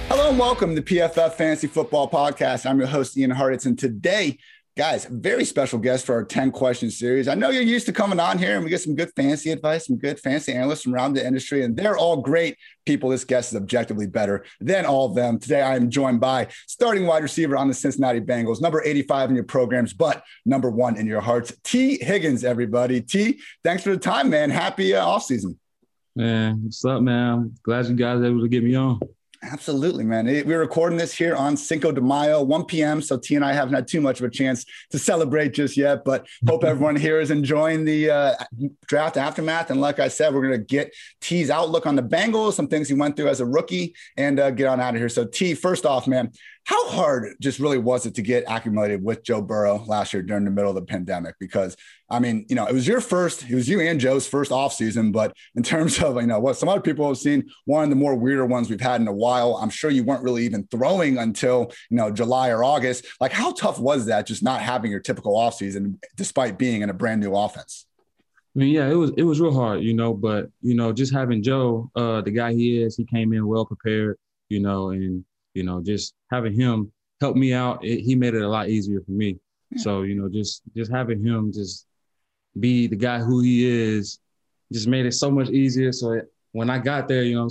Hello and welcome to PFF Fantasy Football Podcast. I'm your host, Ian Hartitz, and today, guys, very special guest for our 10-question series. I know you're used to coming on here and we get some good fantasy advice, some good fantasy analysts from around the industry, and they're all great people. This guest is objectively better than all of them. Today, I am joined by starting wide receiver on the Cincinnati Bengals, number 85 in your programs, but number 1 in your hearts, Tee Higgins, everybody. T, thanks for the time, man. Happy offseason. Man, what's up, man? I'm glad you guys were able to get me on. Absolutely, man. We're recording this here on Cinco de Mayo, 1 p.m. So T and I haven't had too much of a chance to celebrate just yet, but hope everyone here is enjoying the draft aftermath. And like I said, we're going to get T's outlook on the Bengals, some things he went through as a rookie, and get on out of here. So T, first off, man, how hard just really was it to get acclimated with Joe Burrow last year during the middle of the pandemic? Because, I mean, it was you and Joe's first offseason, but in terms of, what some other people have seen, one of the more weirder ones we've had in a while, I'm sure you weren't really even throwing until, July or August. Like, how tough was that just not having your typical offseason despite being in a brand new offense? I mean, yeah, it was real hard, but, just having Joe, the guy he is, he came in well prepared, and, just having him help me out, he made it a lot easier for me. Yeah. So, just having him just be the guy who he is just made it so much easier. So when I got there, it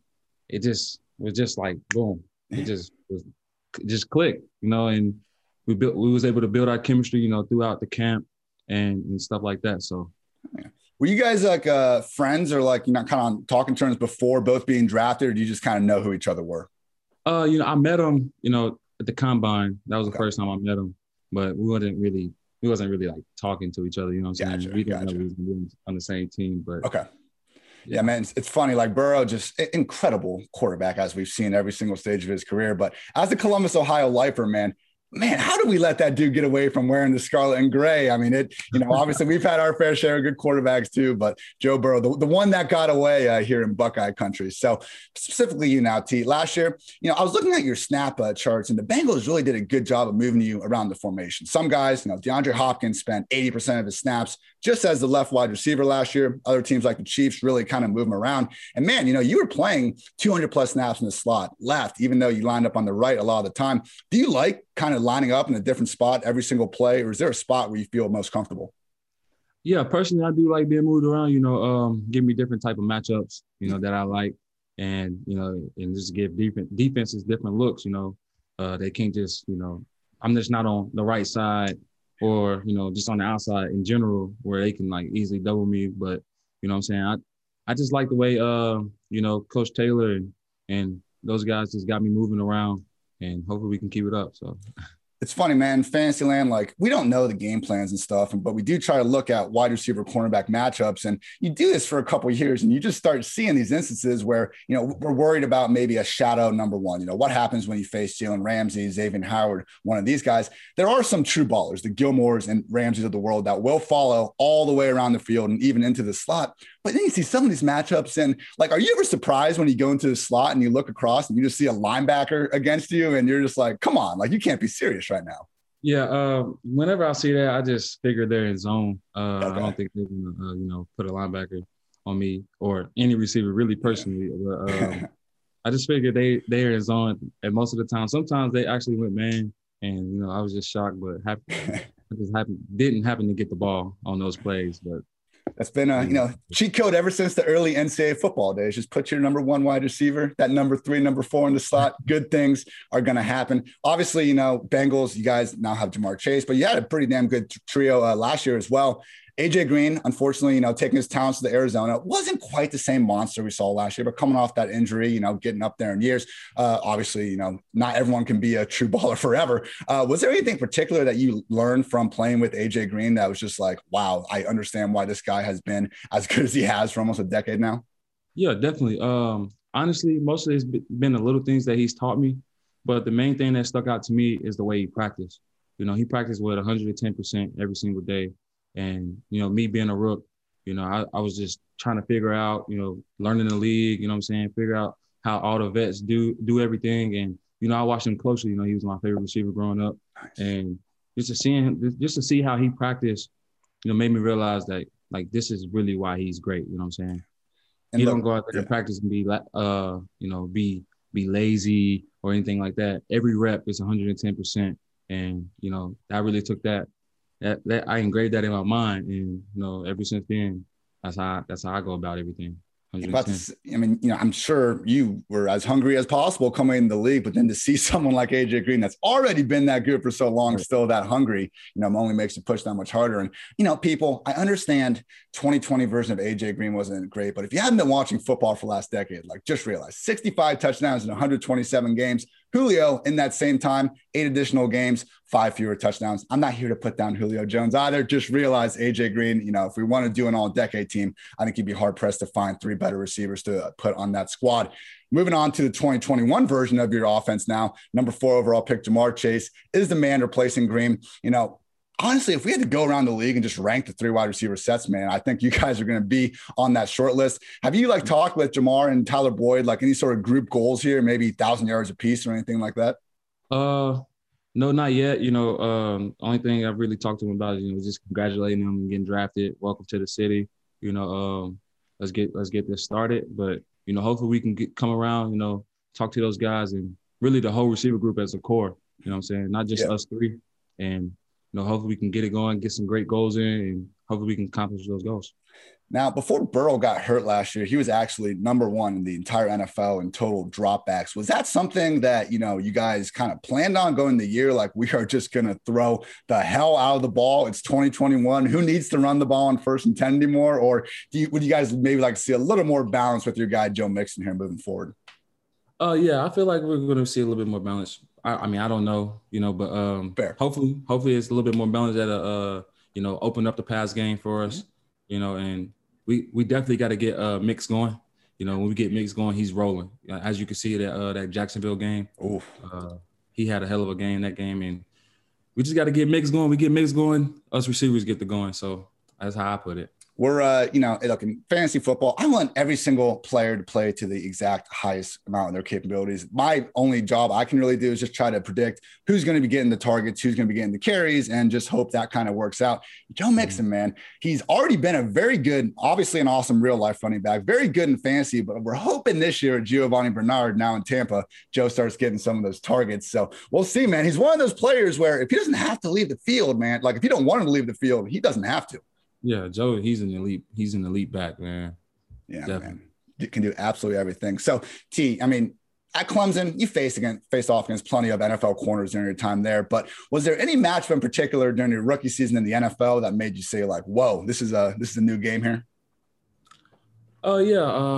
just was just like, boom, it just clicked, and we was able to build our chemistry, throughout the camp and stuff like that. So. Yeah. Were you guys like friends or like, kind of on talking terms before both being drafted, or do you just kind of know who each other were? I met him, at the combine. That was the first time I met him, but we wasn't really like talking to each other. You know what I'm saying? We didn't know we was on the same team, but okay. Yeah, man, it's funny. Like Burrow, just incredible quarterback as we've seen every single stage of his career. But as a Columbus, Ohio lifer, man, how do we let that dude get away from wearing the scarlet and gray? I mean, obviously we've had our fair share of good quarterbacks too, but Joe Burrow, the one that got away here in Buckeye country. So specifically you now, T, last year, I was looking at your snap charts, and the Bengals really did a good job of moving you around the formation. Some guys, DeAndre Hopkins spent 80% of his snaps just as the left wide receiver last year. Other teams like the Chiefs really kind of move him around. And man, you were playing 200 plus snaps in the slot left, even though you lined up on the right a lot of the time. Do you like kind of lining up in a different spot every single play, or is there a spot where you feel most comfortable? Yeah, personally, I do like being moved around, give me different type of matchups, that I like, and, and just give defenses different looks, they can't just, I'm just not on the right side or, just on the outside in general where they can like easily double me. But, what I'm saying? I just like the way, Coach Taylor and those guys just got me moving around, and hopefully we can keep it up. So it's funny, man, Fantasyland, like we don't know the game plans and stuff, but we do try to look at wide receiver cornerback matchups. And you do this for a couple of years and you just start seeing these instances where, we're worried about maybe a shadow number one. What happens when you face Jalen Ramsey, Xavier Howard, one of these guys? There are some true ballers, the Gilmores and Ramseys of the world, that will follow all the way around the field and even into the slot. But then you see some of these matchups and like, are you ever surprised when you go into the slot and you look across and you just see a linebacker against you and you're just like, come on, like you can't be serious right now? Yeah. Whenever I see that, I just figure they're in zone. Okay. I don't think they're going to, put a linebacker on me or any receiver really personally. Yeah. I just figured they're in zone. And most of the time, sometimes they actually went man. And, I was just shocked, but didn't happen to get the ball on those plays. But that's been cheat code ever since the early NCAA football days. Just put your number one wide receiver, that number 3, number 4 in the slot. Good things are going to happen. Obviously, Bengals, you guys now have Jamar Chase, but you had a pretty damn good trio last year as well. AJ Green, unfortunately, taking his talents to Arizona, wasn't quite the same monster we saw last year, but coming off that injury, getting up there in years, obviously, not everyone can be a true baller forever. Was there anything particular that you learned from playing with AJ Green that was just like, wow, I understand why this guy has been as good as he has for almost a decade now? Yeah, definitely. Honestly, most of it's been the little things that he's taught me, but the main thing that stuck out to me is the way he practiced. He practiced with 110% every single day. And, me being a rook, I was just trying to figure out, learning the league, figure out how all the vets do everything. And, I watched him closely. He was my favorite receiver growing up. Nice. And just to see how he practiced, made me realize that, like, this is really why he's great. You know what I'm saying? And he don't go out there to practice and be be lazy or anything like that. Every rep is 110%. And, you know, I really took that I engraved that in my mind. And, you know, ever since then, that's how I go about everything. I mean, you know, I'm sure you were as hungry as possible coming in the league, but then to see someone like AJ Green that's already been that good for so long, still that hungry, you know, only makes you push that much harder. And, you know, people, I understand 2020 version of AJ Green wasn't great, but if you haven't been watching football for the last decade, like just realize 65 touchdowns in 127 games. Julio, in that same time, 8 additional games, 5 fewer touchdowns. I'm not here to put down Julio Jones either. Just realize AJ Green, you know, if we want to do an all-decade team, I think you'd be hard-pressed to find 3 better receivers to put on that squad. Moving on to the 2021 version of your offense now, number 4 overall pick, Ja'Marr Chase is the man replacing Green. You know, honestly, if we had to go around the league and just rank the 3 wide receiver sets, man, I think you guys are going to be on that short list. Have you like talked with Ja'Marr and Tyler Boyd, like any sort of group goals here, maybe 1,000 yards a piece or anything like that? No, not yet. You know, only thing I've really talked to him about is, you know, just congratulating him and getting drafted. Welcome to the city. You know, let's get this started. But, you know, hopefully we can come around, you know, talk to those guys and really the whole receiver group as a core, you know what I'm saying? Not just us 3. And, you know, hopefully we can get it going, get some great goals in, and hopefully we can accomplish those goals. Now, before Burrow got hurt last year, he was actually number 1 in the entire NFL in total dropbacks. Was that something that, you know, you guys kind of planned on going the year? Like, we are just going to throw the hell out of the ball. It's 2021. Who needs to run the ball on 1st and 10 anymore? Or would you guys maybe like to see a little more balance with your guy, Joe Mixon, here moving forward? Yeah, I feel like we're going to see a little bit more balance. I mean, I don't know, you know, but hopefully it's a little bit more balance that you know, open up the pass game for us, you know, and we definitely got to get Mix going. You know, when we get Mix going, he's rolling. As you can see that Jacksonville game, he had a hell of a game that game, and we just got to get Mix going. We get Mix going, us receivers get the going. So that's how I put it. We're, you know, look, in fantasy football, I want every single player to play to the exact highest amount of their capabilities. My only job I can really do is just try to predict who's going to be getting the targets, who's going to be getting the carries, and just hope that kind of works out. Joe Mixon, man, he's already been a very good, obviously an awesome real life running back, very good in fantasy, but we're hoping this year, Giovanni Bernard now in Tampa, Joe starts getting some of those targets. So we'll see, man. He's one of those players where if he doesn't have to leave the field, man, like if you don't want him to leave the field, he doesn't have to. Yeah, Joe, he's an elite back, man. Yeah, definitely. Man. You can do absolutely everything. So, T, I mean, at Clemson, you faced off against plenty of NFL corners during your time there, but was there any matchup in particular during your rookie season in the NFL that made you say like, whoa, this is a new game here? Oh, yeah.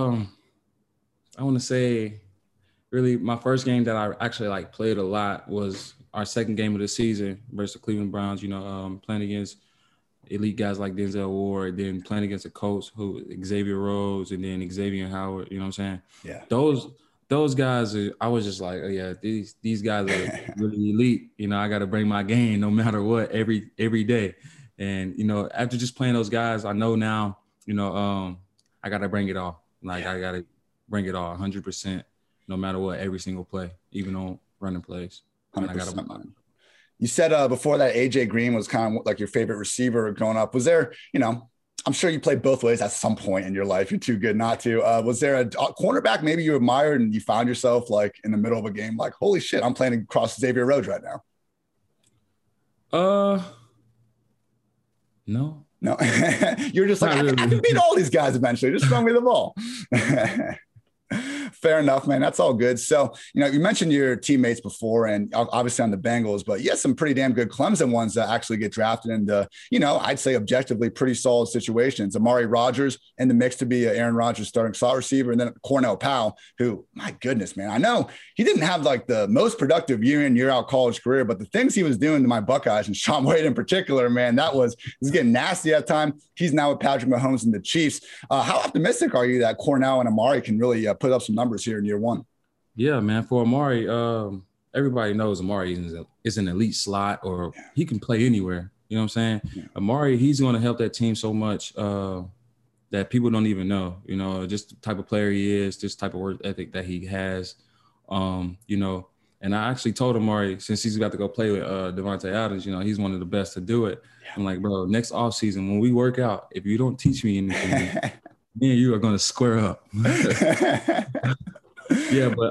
I want to say really my first game that I actually like played a lot was our second game of the season versus the Cleveland Browns, you know, playing against elite guys like Denzel Ward, then playing against a coach who Xavier Rhodes, and then Xavier Howard. You know what I'm saying? Yeah. Those guys, I was just like, oh, yeah, these guys are really elite. You know, I got to bring my game no matter what every day. And you know, after just playing those guys, I know now, you know, I got to bring it all. Like I got to bring it all, 100%, no matter what, every single play, even on running plays. 100%. You said before that AJ Green was kind of like your favorite receiver growing up. Was there, you know, I'm sure you played both ways at some point in your life. You're too good not to. Was there a cornerback maybe you admired and you found yourself like in the middle of a game, like, holy shit, I'm playing across Xavier Rhodes right now? No. You're just like, I can beat all these guys eventually. Just throw me the ball. Fair enough, man. That's all good. So, you know, you mentioned your teammates before and obviously on the Bengals, but you had some pretty damn good Clemson ones that actually get drafted into, you know, I'd say objectively pretty solid situations. Amari Rodgers in the mix to be Aaron Rodgers starting slot receiver, and then Cornell Powell, who, my goodness, man, I know he didn't have like the most productive year in, year out college career, but the things he was doing to my Buckeyes and Sean Wade in particular, man, this was getting nasty at time. He's now with Patrick Mahomes and the Chiefs. How optimistic are you that Cornell and Amari can really put up some numbers here in year one? Yeah, man. For Amari, everybody knows Amari is an elite slot, or he can play anywhere. You know what I'm saying? Yeah. Amari, he's going to help that team so much that people don't even know. You know, just the type of player he is, this type of work ethic that he has. You know, and I actually told Amari, since he's about to go play with Devontae Adams, you know, he's one of the best to do it. Yeah. I'm like, bro, next offseason when we work out, if you don't teach me anything, me and you are going to square up. Yeah, but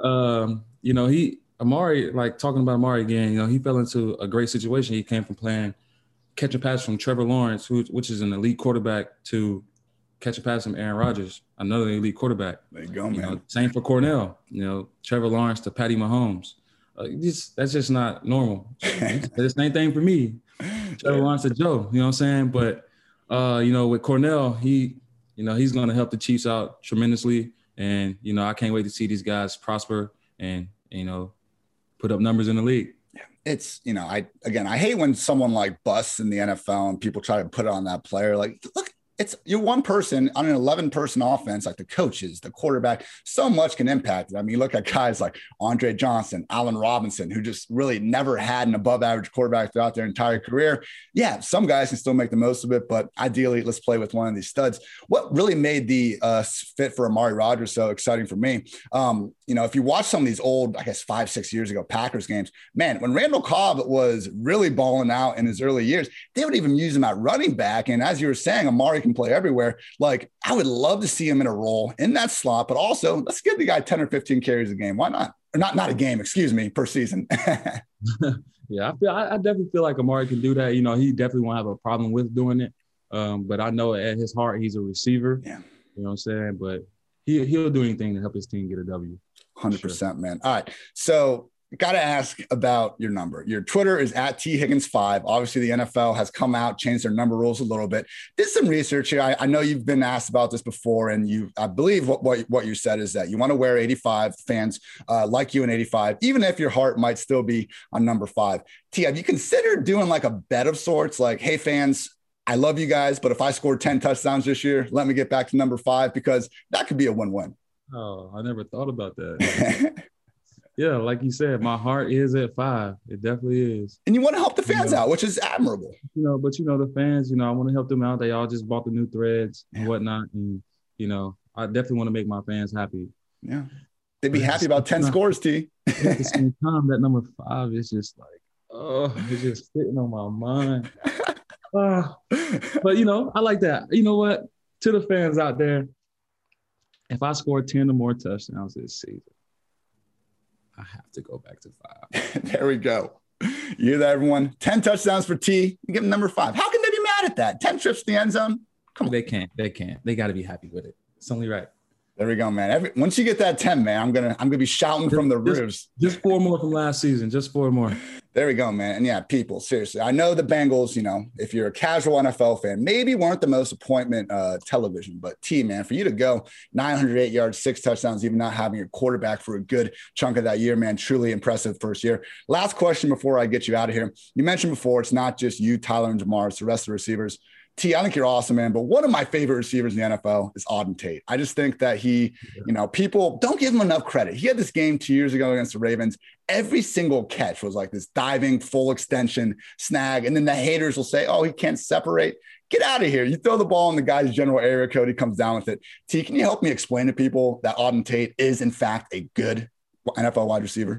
Amari, like talking about Amari again, he fell into a great situation. He came from playing catch a pass from Trevor Lawrence, which is an elite quarterback, to catch a pass from Aaron Rodgers, another elite quarterback. There you go, man. Same for Cornell. Trevor Lawrence to Patty Mahomes. That's just not normal. The same thing for me. Trevor Lawrence to Joe. You know what I'm saying? But with Cornell, he's going to help the Chiefs out tremendously. And I can't wait to see these guys prosper and put up numbers in the league. It's, I hate when someone like busts in the NFL and people try to put it on that player. Like, look, you're one person on an 11-person offense, like the coaches, the quarterback, so much can impact it. I mean, you look at guys like Andre Johnson, Allen Robinson, who just really never had an above average quarterback throughout their entire career. Yeah, some guys can still make the most of it, but ideally let's play with one of these studs. What really made the fit for Amari Rodgers so exciting for me, if you watch some of these old, I guess 5-6 years ago, Packers games, man, when Randall Cobb was really balling out in his early years, they would even use him at running back. And as you were saying, Amari can play everywhere. Like, I would love to see him in a role in that slot, but also let's give the guy 10 or 15 carries a game. Why not? Or not a game, per season. Yeah, I definitely feel like Amari can do that. He definitely won't have a problem with doing it. But I know at his heart, he's a receiver. Yeah. You know what I'm saying? But he'll do anything to help his team get a W. 100%, sure. Man. All right. So got to ask about your number. Your Twitter is at THiggins5. Obviously, the NFL has come out, changed their number rules a little bit. Did some research here. I know you've been asked about this before, and I believe what you said is that you want to wear 85. Fans like you in 85, even if your heart might still be on number 5. T, have you considered doing like a bet of sorts? Like, hey, fans, I love you guys, but if I scored 10 touchdowns this year, let me get back to number 5, because that could be a win-win. Oh, I never thought about that. Yeah, like you said, my heart is at 5. It definitely is. And you want to help the fans out, which is admirable. But the fans, I want to help them out. They all just bought the new threads and whatnot. And, I definitely want to make my fans happy. Yeah. They'd be happy about 10 scores, T. At the same time, that number 5 is just like, it's just sitting on my mind. But, I like that. You know what? To the fans out there, if I score 10 or more touchdowns this season, I have to go back to 5. There we go. You hear that, everyone? 10 touchdowns for T. You give him number 5. How can they be mad at that? 10 trips to the end zone? Come on. They can't. They got to be happy with it. It's only right. There we go, man. Once you get that 10, man, I'm gonna be shouting from the roofs. Just 4 more from last season. Just 4 more. There we go, man. And yeah, people, seriously, I know the Bengals, if you're a casual NFL fan, maybe weren't the most appointment television, but T, man, for you to go 908 yards, 6 touchdowns, even not having your quarterback for a good chunk of that year, man, truly impressive first year. Last question before I get you out of here. You mentioned before, it's not just you, Tyler, and Ja'Marr, it's the rest of the receivers. T, I think you're awesome, man. But one of my favorite receivers in the NFL is Auden Tate. I just think that people don't give him enough credit. He had this game 2 years ago against the Ravens. Every single catch was like this diving, full extension snag. And then the haters will say, oh, he can't separate. Get out of here. You throw the ball in the guy's general area code, he comes down with it. T, can you help me explain to people that Auden Tate is, in fact, a good NFL wide receiver?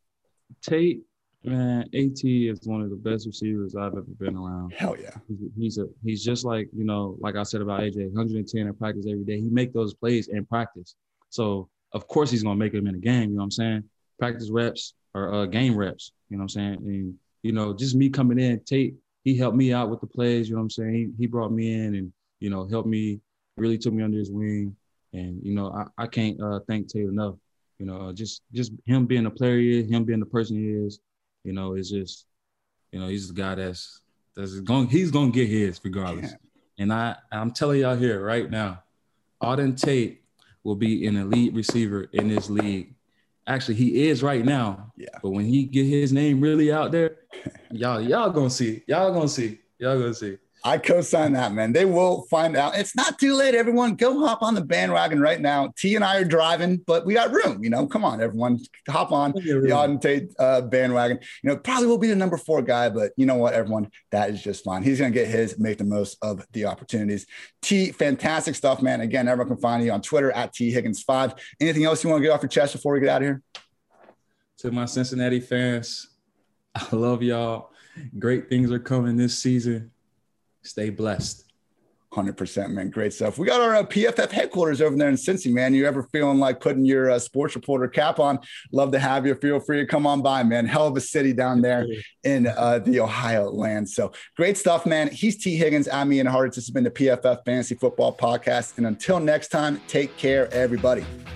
Tate, man, AT is one of the best receivers I've ever been around. Hell yeah. He's just like, like I said about AJ, 110 in practice every day. He make those plays in practice. So, of course, he's going to make them in a game, you know what I'm saying? Practice reps or game reps, you know what I'm saying? And, just me coming in, Tate, he helped me out with the plays, you know what I'm saying? He brought me in and, helped me, really took me under his wing. And, I can't thank Tate enough. Just him being the player he is, him being the person he is, it's just, he's the guy that's he's going to get his regardless. Yeah. And I'm telling y'all here right now, Auden Tate will be an elite receiver in this league. Actually, he is right now. Yeah. But when he get his name really out there, y'all going to see. Y'all going to see. I co-sign that, man. They will find out. It's not too late, everyone. Go hop on the bandwagon right now. T and I are driving, but we got room. Come on, everyone. Hop on the Auden Tate bandwagon. Probably will be the number 4 guy, but you know what, everyone? That is just fine. He's going to get his, make the most of the opportunities. T, fantastic stuff, man. Again, everyone can find you on Twitter at THiggins5. Anything else you want to get off your chest before we get out of here? To my Cincinnati fans, I love y'all. Great things are coming this season. Stay blessed. 100%, man. Great stuff. We got our PFF headquarters over there in Cincy, man. You ever feeling like putting your sports reporter cap on? Love to have you. Feel free to come on by, man. Hell of a city down there in the Ohio land. So great stuff, man. He's T. Higgins. I'm Ian Hartitz. This has been the PFF Fantasy Football Podcast. And until next time, take care, everybody.